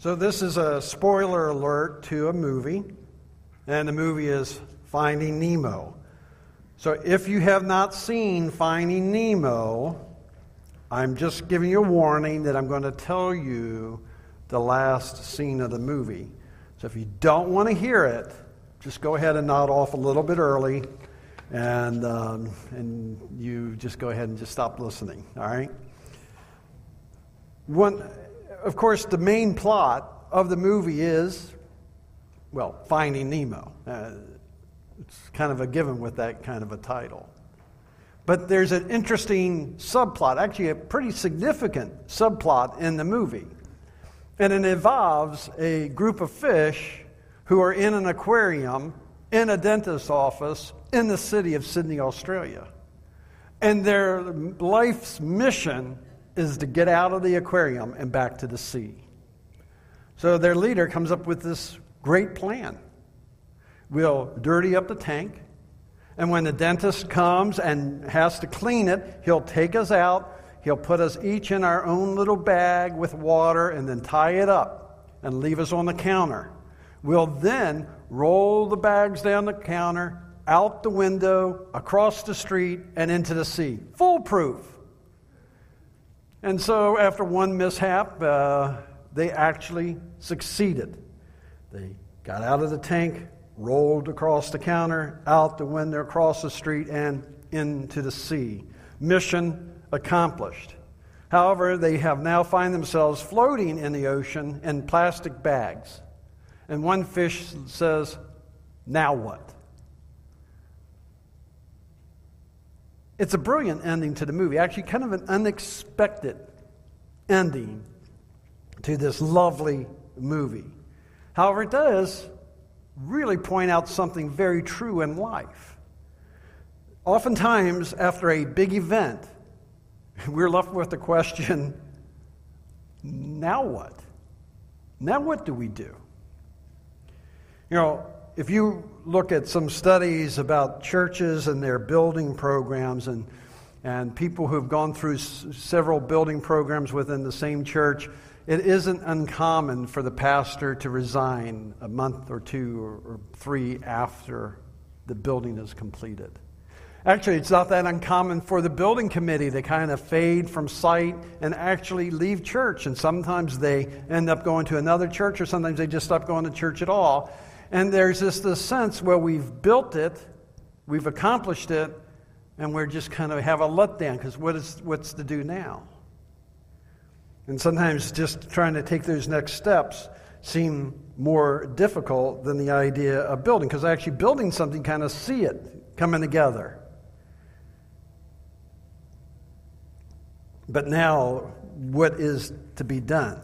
So this is a spoiler alert to a movie, and the movie is Finding Nemo. So if you have not seen Finding Nemo, I'm just giving you a warning that I'm going to tell you the last scene of the movie. So if you don't want to hear it, just go ahead and nod off a little bit early, and you just go ahead and just stop listening, all right? Of course, the main plot of the movie is, well, Finding Nemo. It's kind of a given with that kind of a title. But there's an interesting subplot, actually a pretty significant subplot in the movie. And it involves a group of fish who are in an aquarium in a dentist's office in the city of Sydney, Australia. And their life's mission is to get out of the aquarium and back to the sea. So their leader comes up with this great plan. We'll dirty up the tank, and when the dentist comes and has to clean it, he'll take us out, he'll put us each in our own little bag with water and then tie it up and leave us on the counter. We'll then roll the bags down the counter, out the window, across the street, and into the sea. Foolproof. And so after one mishap, they actually succeeded. They got out of the tank, rolled across the counter, out the window, across the street, and into the sea. Mission accomplished. However, they have now find themselves floating in the ocean in plastic bags. And one fish says, "Now what?" It's a brilliant ending to the movie. Actually, kind of an unexpected ending to this lovely movie. However, it does really point out something very true in life. Oftentimes, after a big event, we're left with the question, now what? Now what do we do? You know, if you look at some studies about churches and their building programs and people who have gone through several building programs within the same church, it isn't uncommon for the pastor to resign a month or two or three after the building is completed. Actually, it's not that uncommon for the building committee to kind of fade from sight and actually leave church. And sometimes they end up going to another church, or sometimes they just stop going to church at all. And there's this sense where we've built it, we've accomplished it, and we're just kind of have a letdown because what's to do now? And sometimes just trying to take those next steps seem more difficult than the idea of building, because actually building something, kind of see it coming together. But now, what is to be done?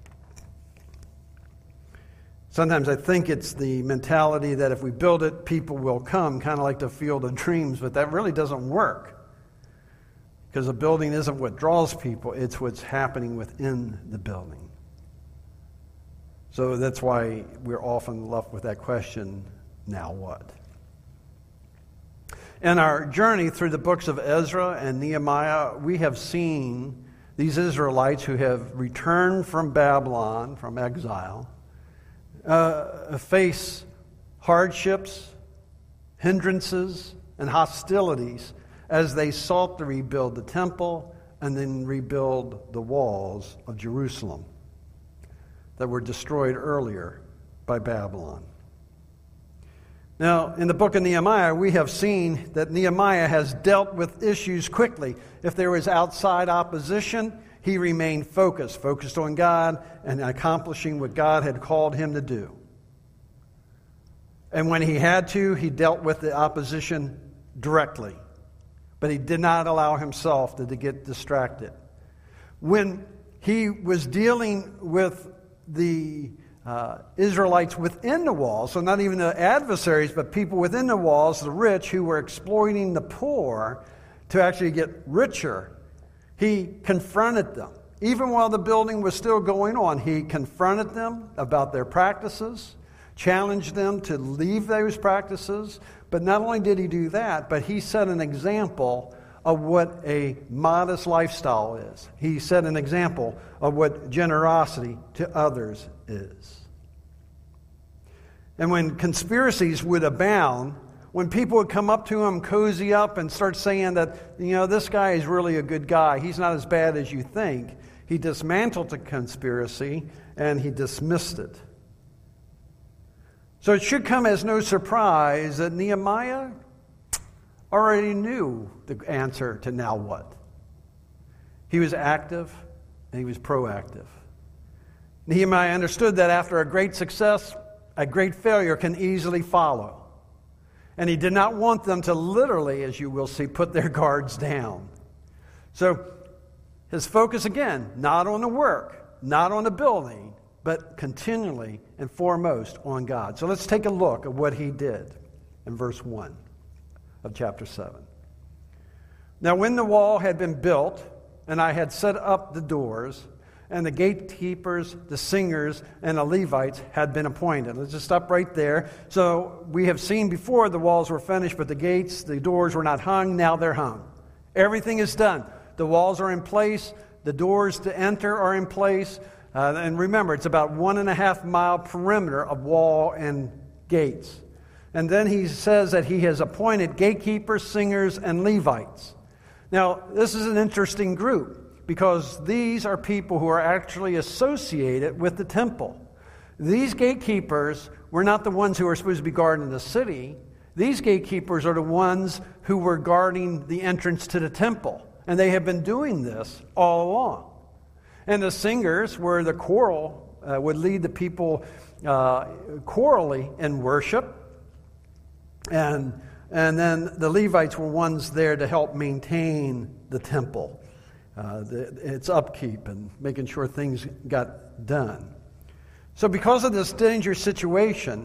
Sometimes I think it's the mentality that if we build it, people will come, kind of like the Field of Dreams, but that really doesn't work. Because a building isn't what draws people, it's what's happening within the building. So that's why we're often left with that question, now what? In our journey through the books of Ezra and Nehemiah, we have seen these Israelites who have returned from Babylon, from exile, face hardships, hindrances, and hostilities as they sought to rebuild the temple and then rebuild the walls of Jerusalem that were destroyed earlier by Babylon. Now, in the book of Nehemiah, we have seen that Nehemiah has dealt with issues quickly. If there was outside opposition, he remained focused on God and accomplishing what God had called him to do. And when he had to, he dealt with the opposition directly. But he did not allow himself to get distracted. When he was dealing with the Israelites within the walls, so not even the adversaries, but people within the walls, the rich who were exploiting the poor to actually get richer, he confronted them. Even while the building was still going on, he confronted them about their practices, challenged them to leave those practices. But not only did he do that, but he set an example of what a modest lifestyle is. He set an example of what generosity to others is. And when conspiracies would abound, when people would come up to him, cozy up, and start saying that, this guy is really a good guy, he's not as bad as you think, he dismantled the conspiracy and he dismissed it. So it should come as no surprise that Nehemiah already knew the answer to now what. He was active and he was proactive. Nehemiah understood that after a great success, a great failure can easily follow. And he did not want them to literally, as you will see, put their guards down. So his focus again, not on the work, not on the building, but continually and foremost on God. So let's take a look at what he did in verse 1 of chapter 7. Now when the wall had been built, and I had set up the doors, and the gatekeepers, the singers, and the Levites had been appointed. Let's just stop right there. So we have seen before the walls were finished, but the gates, the doors were not hung. Now they're hung. Everything is done. The walls are in place. The doors to enter are in place. And remember, it's about 1.5 mile perimeter of wall and gates. And then he says that he has appointed gatekeepers, singers, and Levites. Now, this is an interesting group because these are people who are actually associated with the temple. These gatekeepers were not the ones who are supposed to be guarding the city. These gatekeepers are the ones who were guarding the entrance to the temple. And they have been doing this all along. And the singers were the choral, would lead the people chorally in worship. And then the Levites were ones there to help maintain the temple, its upkeep and making sure things got done. So because of this dangerous situation,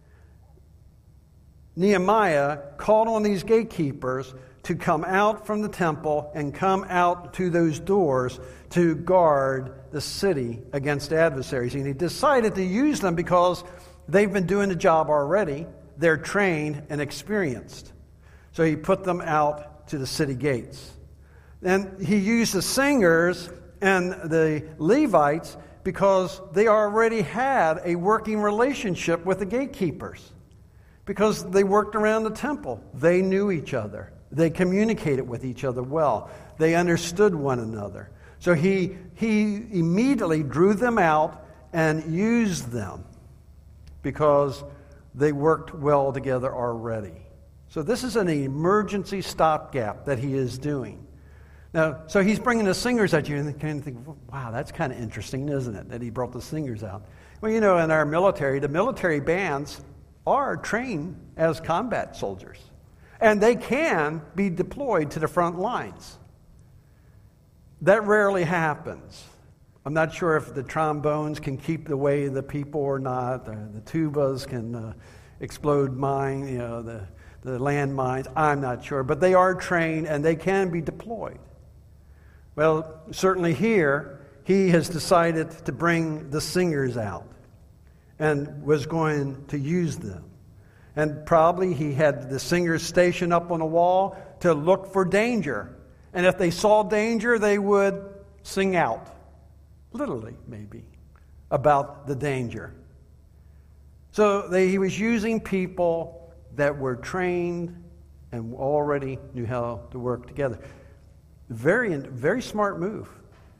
Nehemiah called on these gatekeepers to come out from the temple and come out to those doors to guard the city against adversaries. And he decided to use them because they've been doing the job already. They're trained and experienced. So he put them out to the city gates. And he used the singers and the Levites because they already had a working relationship with the gatekeepers. Because they worked around the temple. They knew each other. They communicated with each other well. They understood one another. So he immediately drew them out and used them because they worked well together already. So this is an emergency stopgap that he is doing. Now, so he's bringing the singers at you, and you kind of think, wow, that's kind of interesting, isn't it, that he brought the singers out? Well, in our military, the military bands are trained as combat soldiers. And they can be deployed to the front lines. That rarely happens. I'm not sure if the trombones can keep away the people or not. The tubas can explode the landmines. I'm not sure. But they are trained and they can be deployed. Well, certainly here, he has decided to bring the singers out and was going to use them. And probably he had the singers stationed up on the wall to look for danger. And if they saw danger, they would sing out, literally maybe, about the danger. So he was using people that were trained and already knew how to work together. Very, very smart move.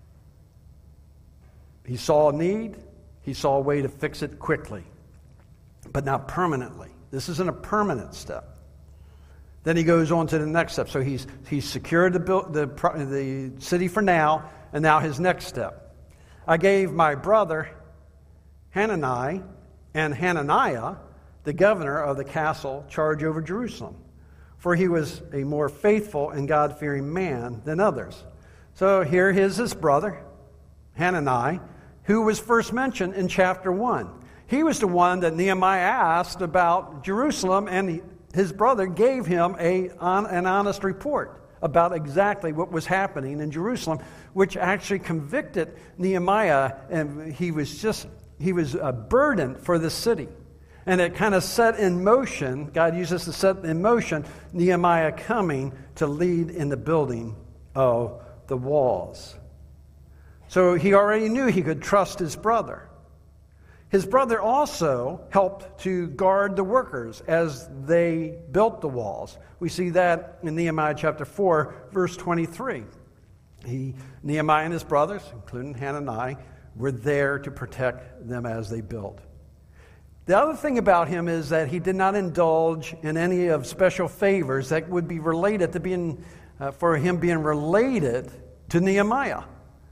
He saw a need. He saw a way to fix it quickly, but not permanently. This isn't a permanent step. Then he goes on to the next step. So he's secured the city for now, and now his next step. I gave my brother Hanani and Hananiah, the governor of the castle, charge over Jerusalem, for he was a more faithful and God-fearing man than others. So here is his brother, Hanani, who was first mentioned in chapter 1. He was the one that Nehemiah asked about Jerusalem, and his brother gave him an honest report about exactly what was happening in Jerusalem, which actually convicted Nehemiah, and he was a burden for the city. And it kind of set in motion, God used this to set in motion Nehemiah coming to lead in the building of the walls. So he already knew he could trust his brother. His brother also helped to guard the workers as they built the walls. We see that in Nehemiah chapter 4, verse 23. Nehemiah and his brothers, including Hananiah, were there to protect them as they built. The other thing about him is that he did not indulge in any of special favors that would be related to for him being related to Nehemiah.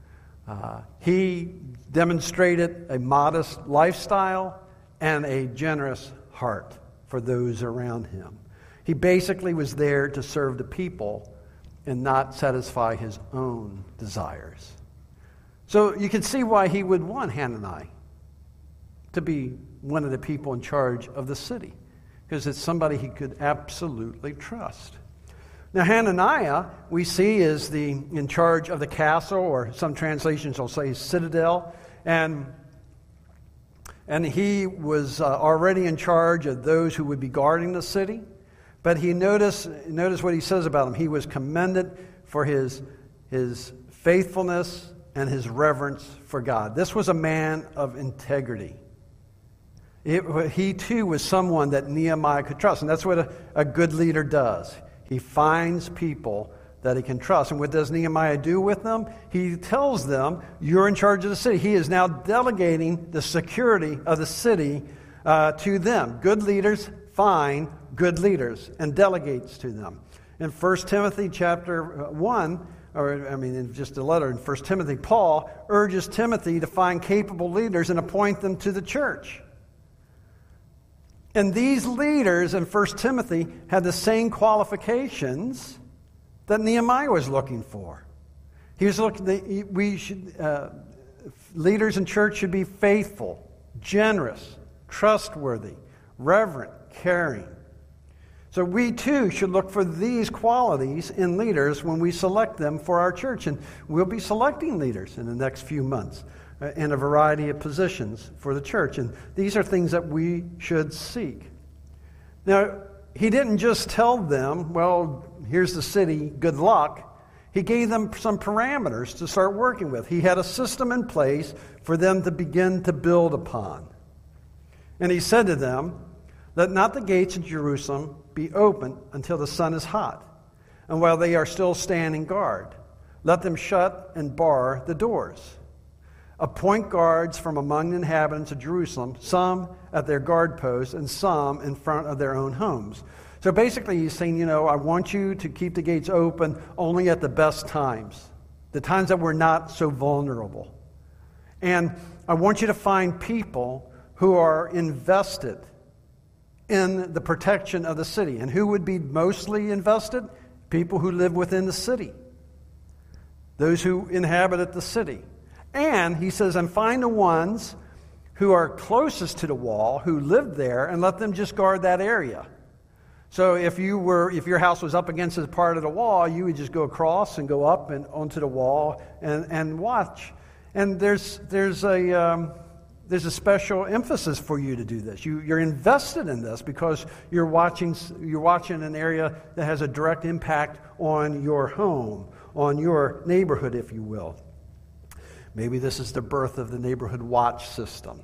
He demonstrated a modest lifestyle and a generous heart for those around him. He basically was there to serve the people and not satisfy his own desires. So you can see why he would want Hananiah to be one of the people in charge of the city, because it's somebody he could absolutely trust. Now, Hananiah, we see, is in charge of the castle, or some translations will say citadel, and he was already in charge of those who would be guarding the city. But notice what he says about him. He was commended for his faithfulness and his reverence for God. This was a man of integrity. He too was someone that Nehemiah could trust, and that's what a good leader does. He finds people that he can trust. And what does Nehemiah do with them? He tells them, you're in charge of the city. He is now delegating the security of the city to them. Good leaders find good leaders and delegates to them. In 1 Timothy chapter 1, in just a letter in 1 Timothy, Paul urges Timothy to find capable leaders and appoint them to the church. And these leaders in 1 Timothy had the same qualifications that Nehemiah was looking for. He was looking. Leaders in church should be faithful, generous, trustworthy, reverent, caring. So we too should look for these qualities in leaders when we select them for our church. And we'll be selecting leaders in the next few months in a variety of positions for the church. And these are things that we should seek. Now, he didn't just tell them, well, here's the city, good luck. He gave them some parameters to start working with. He had a system in place for them to begin to build upon. And he said to them, let not the gates of Jerusalem be opened until the sun is hot, and while they are still standing guard. Let them shut and bar the doors. Appoint guards from among the inhabitants of Jerusalem, some at their guard posts and some in front of their own homes. So basically he's saying, I want you to keep the gates open only at the best times, the times that we're not so vulnerable. And I want you to find people who are invested in the protection of the city. And who would be mostly invested? People who live within the city. Those who inhabit the city. And he says, and find the ones who are closest to the wall, who live there, and let them just guard that area. So if your house was up against a part of the wall, you would just go across and go up and onto the wall and watch. And there's a special emphasis for you to do this. You're invested in this because you're watching an area that has a direct impact on your home, on your neighborhood, if you will. Maybe this is the birth of the neighborhood watch system.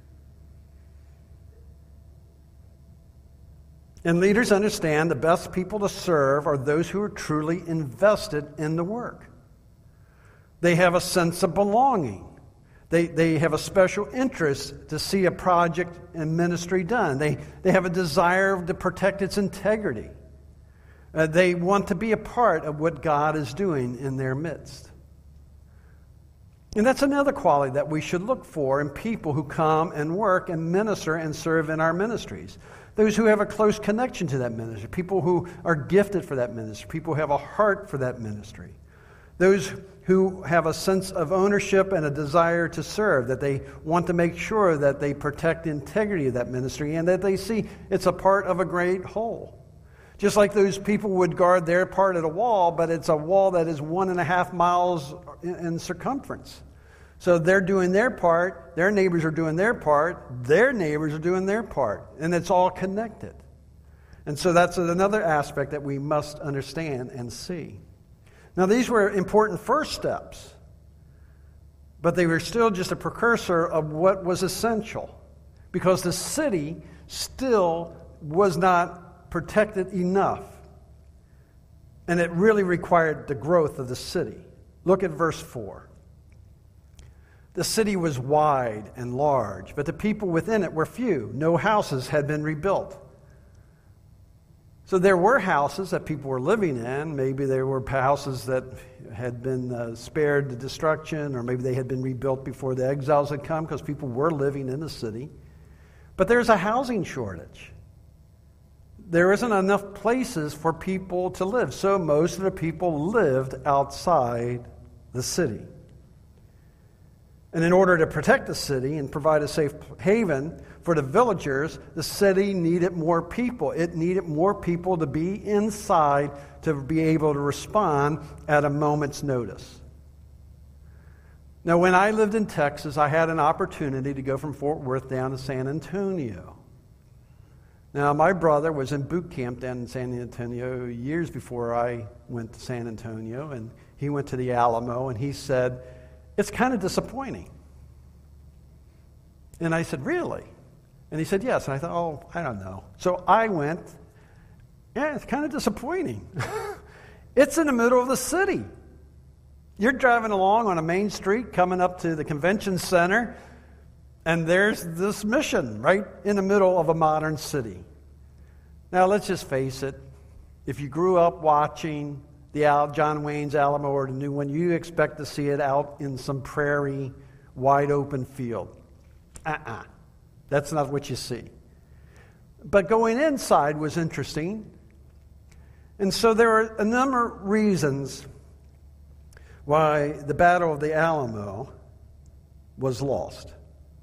And leaders understand the best people to serve are those who are truly invested in the work. They have a sense of belonging. They have a special interest to see a project and ministry done. They have a desire to protect its integrity. They want to be a part of what God is doing in their midst. And that's another quality that we should look for in people who come and work and minister and serve in our ministries. Those who have a close connection to that ministry, people who are gifted for that ministry, people who have a heart for that ministry. Those who have a sense of ownership and a desire to serve, that they want to make sure that they protect the integrity of that ministry and that they see it's a part of a great whole. Just like those people would guard their part of the wall, but it's a wall that is 1.5 miles in circumference. So they're doing their part, their neighbors are doing their part, their neighbors are doing their part, and it's all connected. And so that's another aspect that we must understand and see. Now, these were important first steps, but they were still just a precursor of what was essential, because the city still was not protected enough, and it really required the growth of the city. Look at verse 4. The city was wide and large, but the people within it were few. No houses had been rebuilt. So there were houses that people were living in. Maybe there were houses that had been spared the destruction, or maybe they had been rebuilt before the exiles had come, because people were living in the city. But there's a housing shortage. There isn't enough places for people to live, so most of the people lived outside the city. And in order to protect the city and provide a safe haven for the villagers, the city needed more people. It needed more people to be inside to be able to respond at a moment's notice. Now, when I lived in Texas, I had an opportunity to go from Fort Worth down to San Antonio. Now, my brother was in boot camp down in San Antonio years before I went to San Antonio, and he went to the Alamo, and he said, "It's kind of disappointing." And I said, "Really?" And he said, "Yes." And I thought, "Oh, I don't know." So I went, "Yeah, it's kind of disappointing." It's in the middle of the city. You're driving along on a main street coming up to the convention center, and there's this mission right in the middle of a modern city. Now, let's just face it. If you grew up watching the John Wayne's Alamo or the new one, you expect to see it out in some prairie, wide open field. That's not what you see. But going inside was interesting. And so there are a number of reasons why the Battle of the Alamo was lost.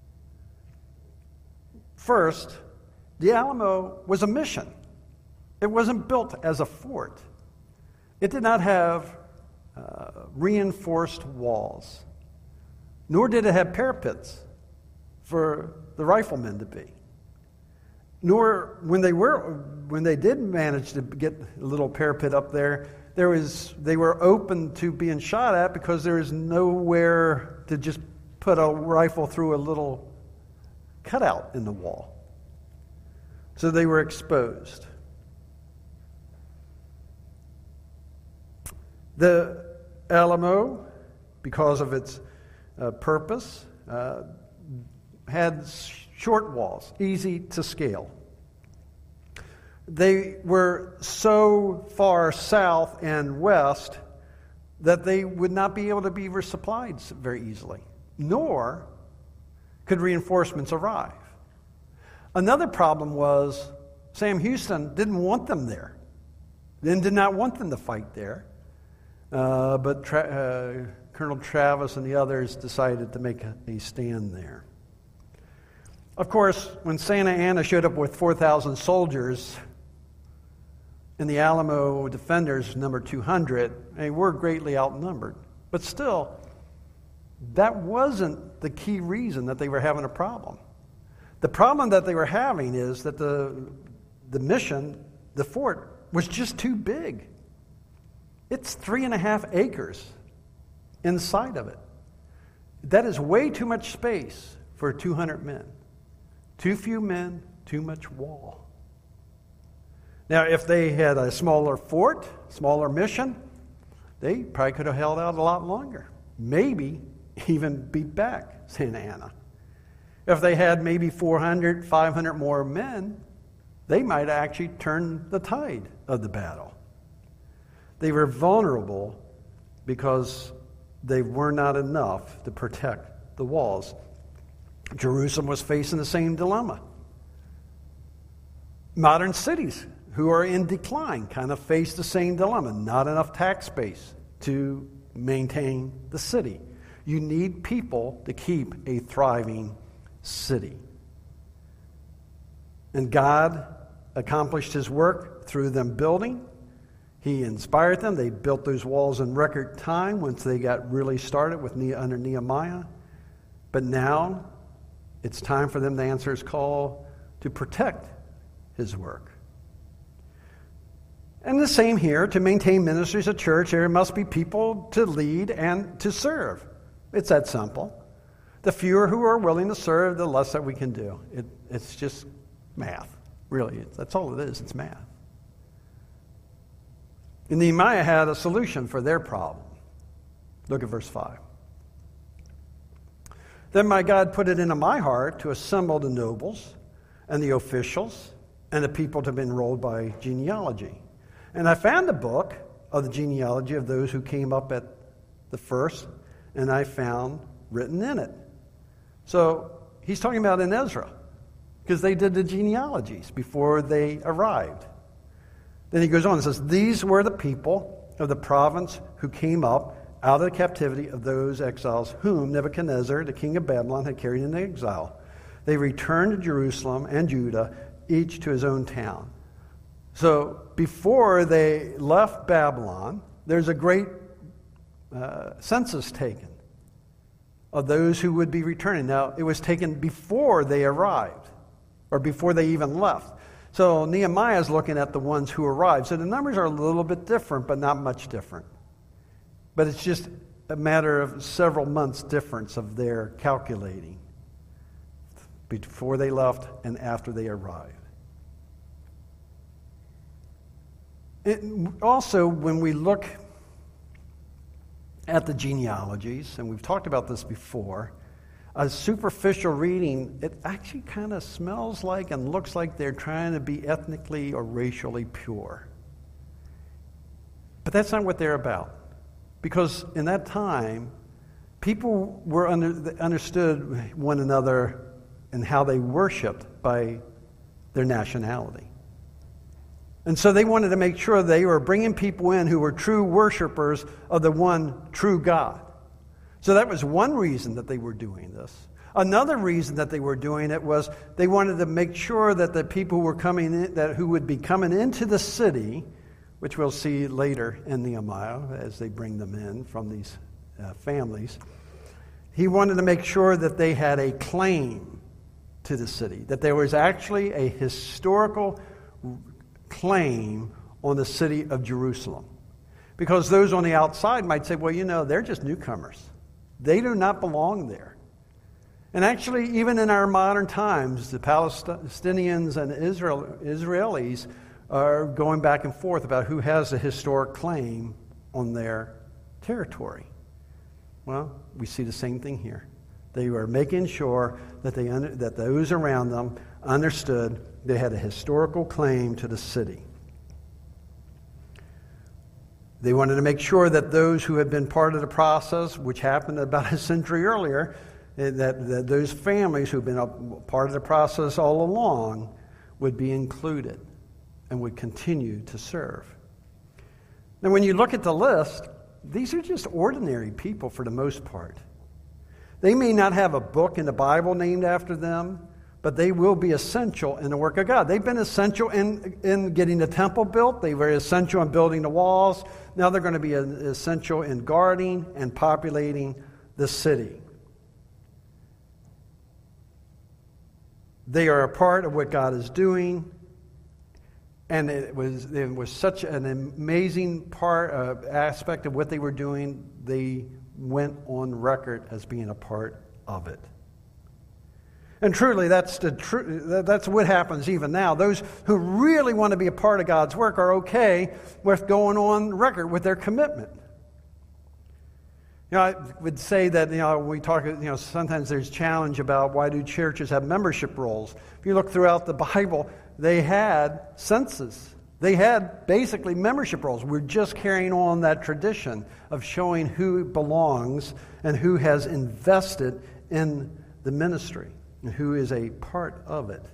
First, the Alamo was a mission. It wasn't built as a fort. It did not have reinforced walls, nor did it have parapets for the riflemen to be. Nor, when they did manage to get a little parapet up there, they were open to being shot at, because there is nowhere to just put a rifle through a little cutout in the wall. So they were exposed. The Alamo, because of its purpose, had short walls, easy to scale. They were so far south and west that they would not be able to be resupplied very easily, nor could reinforcements arrive. Another problem was Sam Houston didn't want them there, and did not want them to fight there. But Colonel Travis and the others decided to make a stand there. Of course, when Santa Anna showed up with 4,000 soldiers, and the Alamo defenders number 200, they were greatly outnumbered. But still, that wasn't the key reason that they were having a problem. The problem that they were having is that the mission, the fort, was just too big. It's 3.5 acres inside of it. That is way too much space for 200 men. Too few men, too much wall. Now, if they had a smaller fort, smaller mission, they probably could have held out a lot longer. Maybe even beat back Santa Anna. If they had maybe 400, 500 more men, they might actually turn the tide of the battle. They were vulnerable because they were not enough to protect the walls. Jerusalem was facing the same dilemma. Modern cities who are in decline kind of face the same dilemma. Not enough tax base to maintain the city. You need people to keep a thriving city. And God accomplished his work through them building. He inspired them. They built those walls in record time once they got really started under Nehemiah. But now it's time for them to answer his call to protect his work. And the same here, to maintain ministries of church, there must be people to lead and to serve. It's that simple. The fewer who are willing to serve, the less that we can do. It's just math, really. That's all it is. It's math. And Nehemiah had a solution for their problem. Look at verse 5. Then my God put it into my heart to assemble the nobles and the officials and the people to be enrolled by genealogy. And I found the book of the genealogy of those who came up at the first, and I found written in it. So he's talking about in Ezra, because they did the genealogies before they arrived. Then he goes on and says, these were the people of the province who came up out of the captivity of those exiles whom Nebuchadnezzar, the king of Babylon, had carried into exile. They returned to Jerusalem and Judah, each to his own town. So before they left Babylon, there's a great census taken of those who would be returning. Now, it was taken before they arrived, or before they even left. So Nehemiah is looking at the ones who arrived. So the numbers are a little bit different, but not much different. But it's just a matter of several months difference of their calculating before they left and after they arrived. Also, when we look at the genealogies, and we've talked about this before, a superficial reading, it actually kind of smells like and looks like they're trying to be ethnically or racially pure. But that's not what they're about. Because in that time, people were understood one another and how they worshiped by their nationality. And so they wanted to make sure they were bringing people in who were true worshipers of the one true God. So that was one reason that they were doing this. Another reason that they were doing it was they wanted to make sure that the people who were coming in, who would be coming into the city, which we'll see later in Nehemiah as they bring them in from these families, he wanted to make sure that they had a claim to the city, that there was actually a historical claim on the city of Jerusalem. Because those on the outside might say, well, you know, they're just newcomers. They do not belong there. And actually, even in our modern times, the Palestinians and Israelis are going back and forth about who has a historic claim on their territory. Well, we see the same thing here. They were making sure that that those around them understood they had a historical claim to the city. They wanted to make sure that those who had been part of the process, which happened about a century earlier, that those families who had been a part of the process all along would be included and would continue to serve. Now, when you look at the list, these are just ordinary people for the most part. They may not have a book in the Bible named after them, but they will be essential in the work of God. They've been essential in getting the temple built. They were essential in building the walls. Now they're going to be essential in guarding and populating the city. They are a part of what God is doing. And it was such an amazing aspect of what they were doing, they went on record as being a part of it. And truly, that's what happens even now. Those who really want to be a part of God's work are okay with going on record with their commitment. I would say that, we talk, sometimes there's challenge about why do churches have membership rolls. If you look throughout the Bible, they had census. They had basically membership rolls. We're just carrying on that tradition of showing who belongs and who has invested in the ministry and who is a part of it.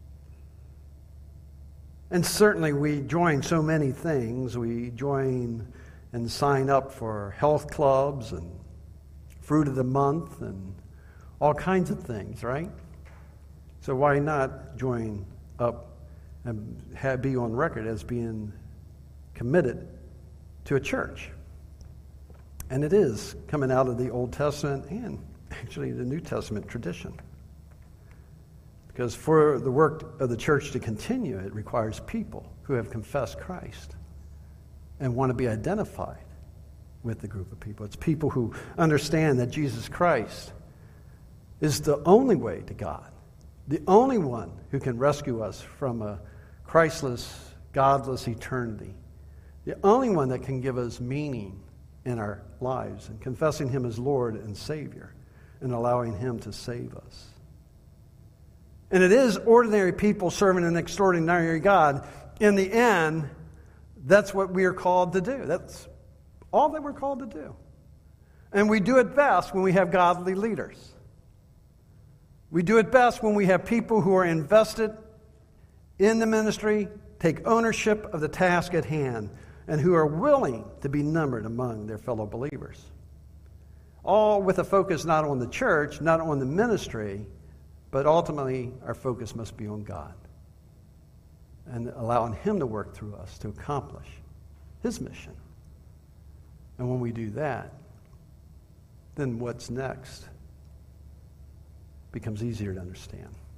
And certainly we join so many things. We join and sign up for health clubs and Fruit of the Month and all kinds of things, right? So why not join up and be on record as being committed to a church? And it is coming out of the Old Testament and actually the New Testament tradition. Because for the work of the church to continue, it requires people who have confessed Christ and want to be identified with the group of people. It's people who understand that Jesus Christ is the only way to God, the only one who can rescue us from a Christless, godless eternity, the only one that can give us meaning in our lives, and confessing him as Lord and Savior and allowing him to save us. And it is ordinary people serving an extraordinary God. In the end, that's what we are called to do. That's all that we're called to do. And we do it best when we have godly leaders. We do it best when we have people who are invested in the ministry, take ownership of the task at hand, and who are willing to be numbered among their fellow believers. All with a focus not on the church, not on the ministry, but ultimately our focus must be on God and allowing him to work through us to accomplish his mission. And when we do that, then what's next becomes easier to understand.